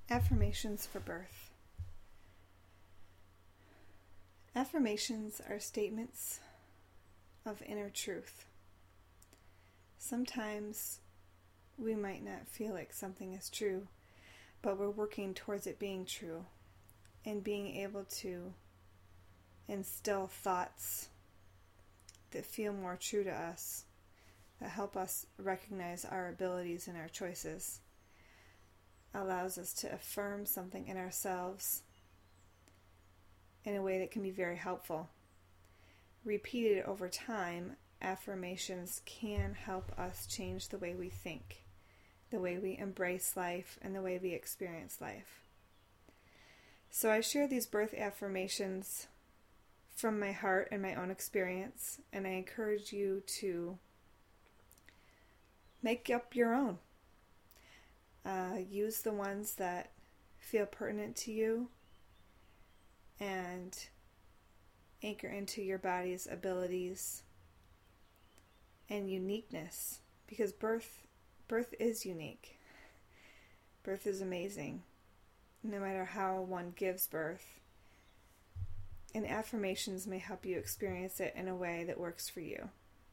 Affirmations for birth. Affirmations are statements of inner truth. Sometimes we might not feel like something is true, but we're working towards it being true and being able to instill thoughts that feel more true to us, that help us recognize our abilities and our choices, allows us to affirm something in ourselves in a way that can be very helpful. Repeated over time, affirmations can help us change the way we think, the way we embrace life, and the way we experience life. So I share these birth affirmations from my heart and my own experience, and I encourage you to make up your own. Use the ones that feel pertinent to you and anchor into your body's abilities and uniqueness, because birth is unique. Birth is amazing, no matter how one gives birth. And affirmations may help you experience it in a way that works for you.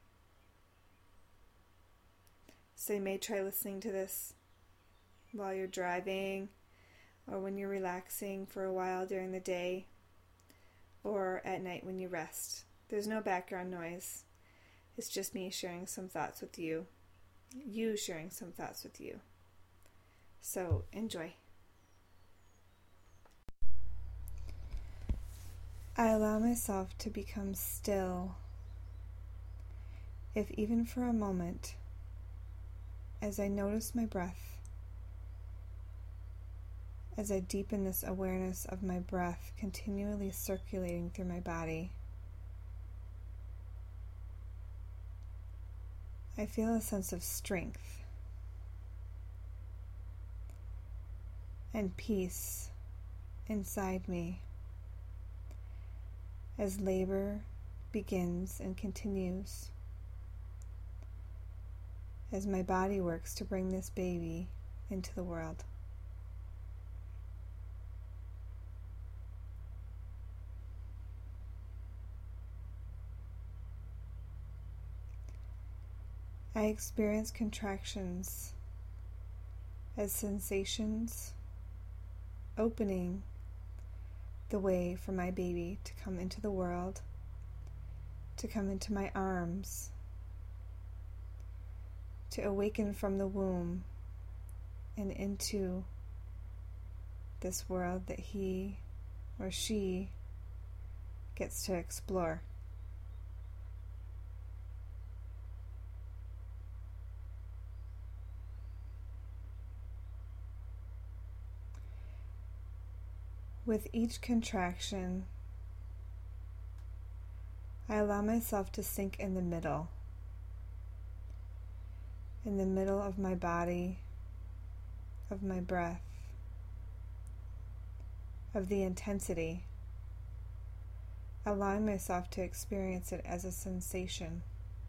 So you may try listening to this while you're driving, or when you're relaxing for a while during the day, or at night when you rest. There's no background noise. It's just me sharing some thoughts with you. You sharing some thoughts with you. So enjoy. I allow myself to become still, if even for a moment, as I notice my breath, as I deepen this awareness of my breath continually circulating through my body. I feel a sense of strength and peace inside me as labor begins and continues, as my body works to bring this baby into the world. I experience contractions as sensations opening the way for my baby to come into the world, to come into my arms, to awaken from the womb and into this world that he or she gets to explore. With each contraction, I allow myself to sink in the middle of my body, of my breath, of the intensity, allowing myself to experience it as a sensation,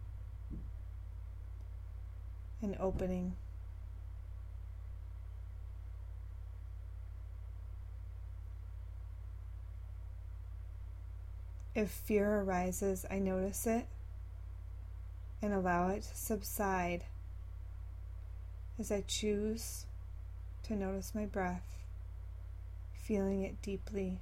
an opening. If fear arises, I notice it and allow it to subside as I choose to notice my breath, feeling it deeply.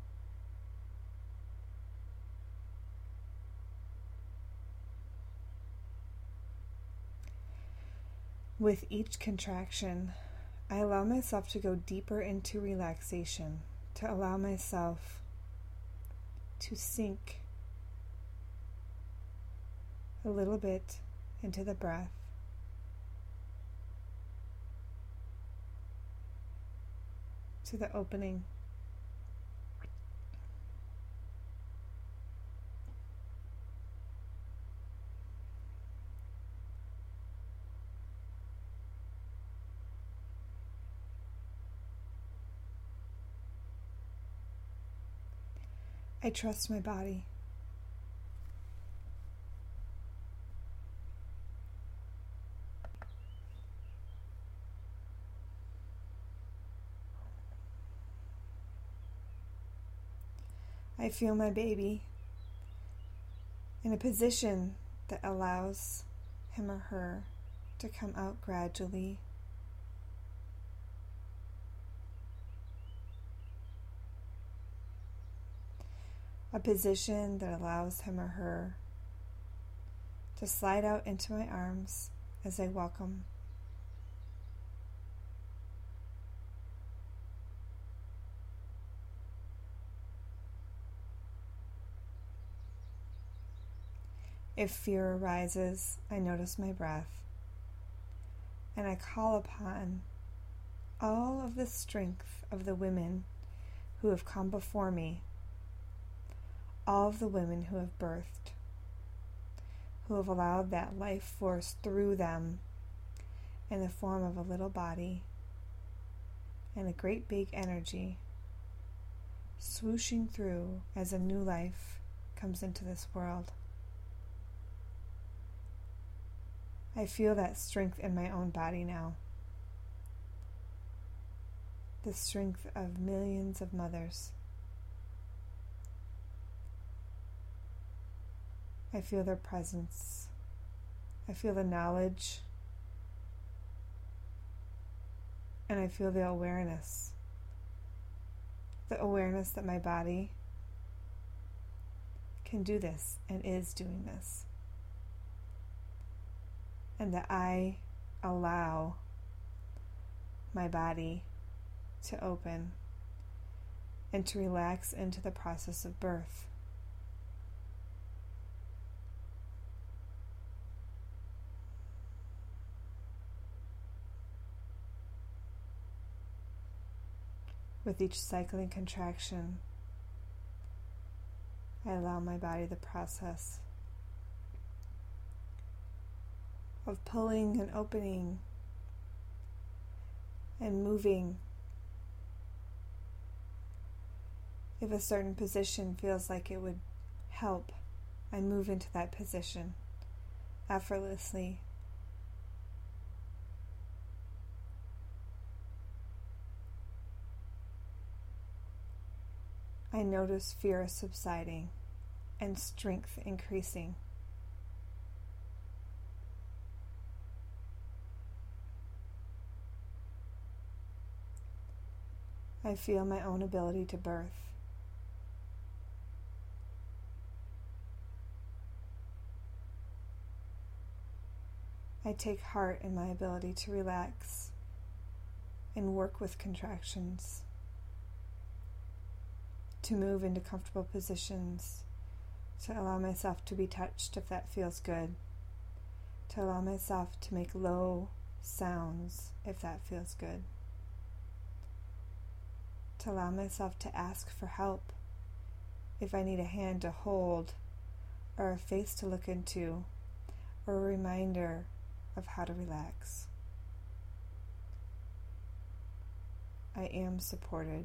With each contraction, I allow myself to go deeper into relaxation, to allow myself to sink a little bit into the breath, to the opening. I trust my body. I feel my baby in a position that allows him or her to come out gradually. A position that allows him or her to slide out into my arms as I welcome. If fear arises, I notice my breath, and I call upon all of the strength of the women who have come before me, all of the women who have birthed, who have allowed that life force through them in the form of a little body and a great big energy swooshing through as a new life comes into this world. I feel that strength in my own body now. The strength of millions of mothers. I feel their presence. I feel the knowledge. And I feel the awareness. The awareness that my body can do this and is doing this. And that I allow my body to open and to relax into the process of birth. With each cycling contraction, I allow my body the process of pulling and opening and moving. If a certain position feels like it would help, I move into that position effortlessly. I notice fear subsiding and strength increasing. I feel my own ability to birth. I take heart in my ability to relax and work with contractions, to move into comfortable positions, to allow myself to be touched if that feels good, to allow myself to make low sounds if that feels good, to allow myself to ask for help if I need a hand to hold, or a face to look into, or a reminder of how to relax. I am supported.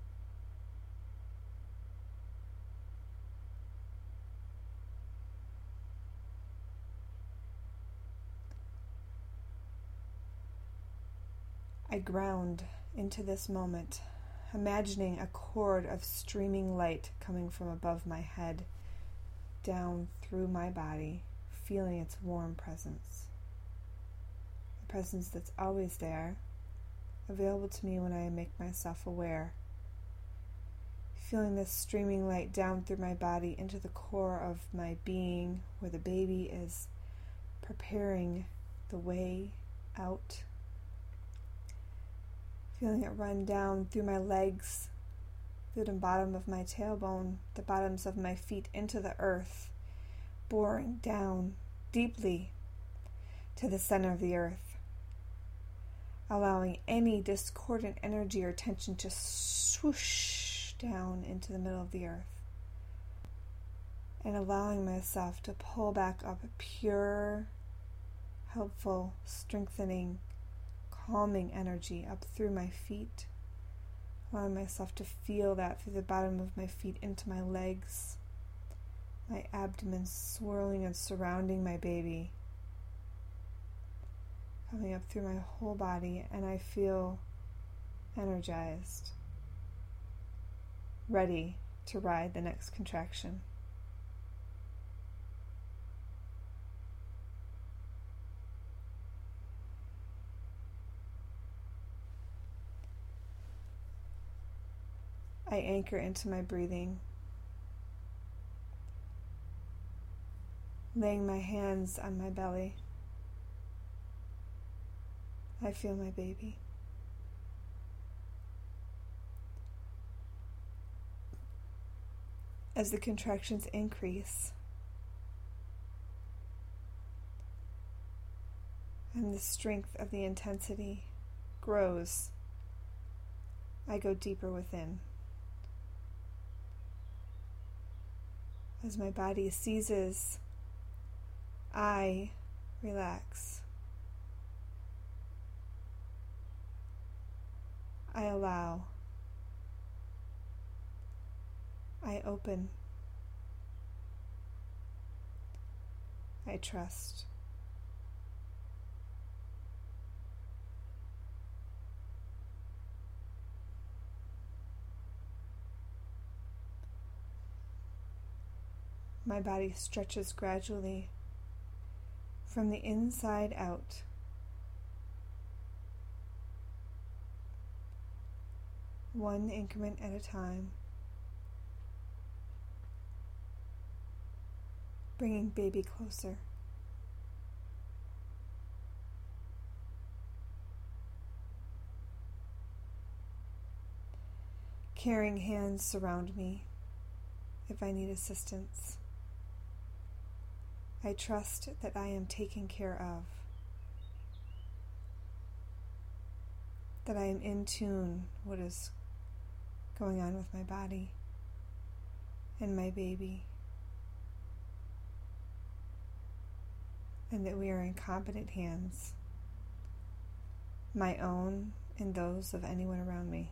I ground into this moment, imagining a cord of streaming light coming from above my head, down through my body, feeling its warm presence. A presence that's always there, available to me when I make myself aware. Feeling this streaming light down through my body into the core of my being, where the baby is preparing the way out. Feeling it run down through my legs, through the bottom of my tailbone, the bottoms of my feet into the earth, boring down deeply to the center of the earth, allowing any discordant energy or tension to swoosh down into the middle of the earth, and allowing myself to pull back up a pure, helpful, strengthening, calming energy up through my feet, allowing myself to feel that through the bottom of my feet into my legs, my abdomen swirling and surrounding my baby, coming up through my whole body, and I feel energized, ready to ride the next contraction. I anchor into my breathing, laying my hands on my belly. I feel my baby. As the contractions increase and the strength of the intensity grows, I go deeper within. As my body seizes, I relax. I allow. I open. I trust. My body stretches gradually from the inside out. One increment at a time, bringing baby closer. Caring hands surround me if I need assistance. I trust that I am taken care of, that I am in tune with what is going on with my body and my baby, and that we are in competent hands, my own and those of anyone around me.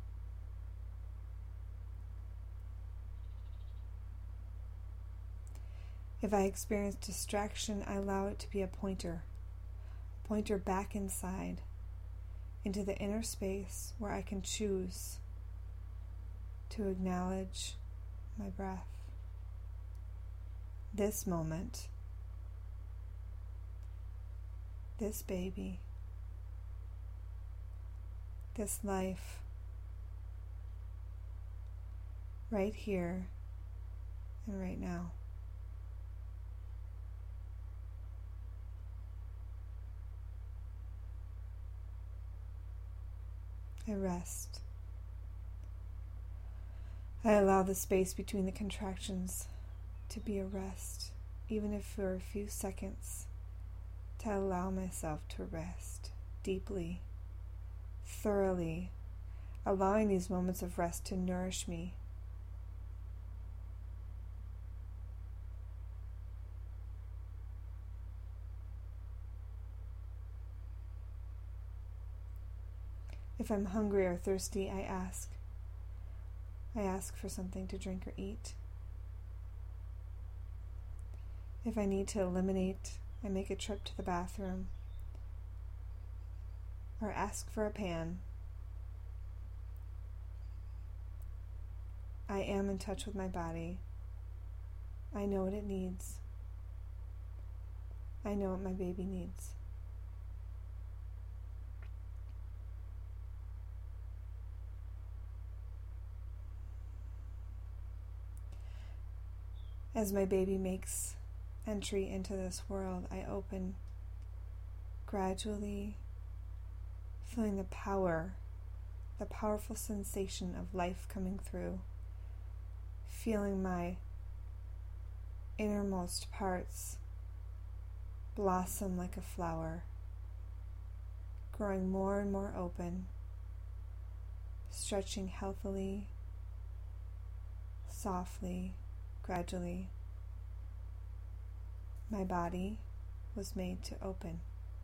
If I experience distraction, I allow it to be a pointer back inside, into the inner space where I can choose to acknowledge my breath. This moment, this baby, this life, right here and right now. I rest. I allow the space between the contractions to be a rest, even if for a few seconds, to allow myself to rest deeply, thoroughly, allowing these moments of rest to nourish me. If I'm hungry or thirsty, I ask. I ask for something to drink or eat. If I need to eliminate, I make a trip to the bathroom or ask for a pan. I am in touch with my body. I know what it needs. I know what my baby needs. As my baby makes entry into this world, I open gradually, feeling the powerful sensation of life coming through, feeling my innermost parts blossom like a flower, growing more and more open, stretching healthily, softly, gradually. My body was made to open.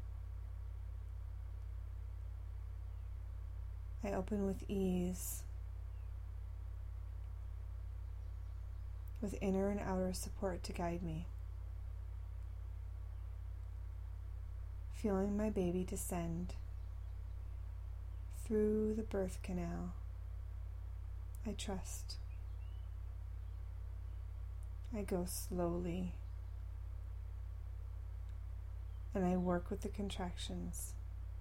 I open with ease, with inner and outer support to guide me. Feeling my baby descend through the birth canal, I trust. I go slowly, and I work with the contractions.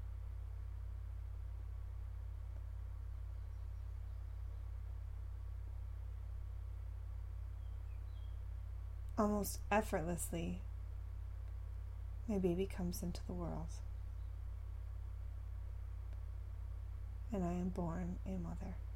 Almost effortlessly, my baby comes into the world, and I am born a mother.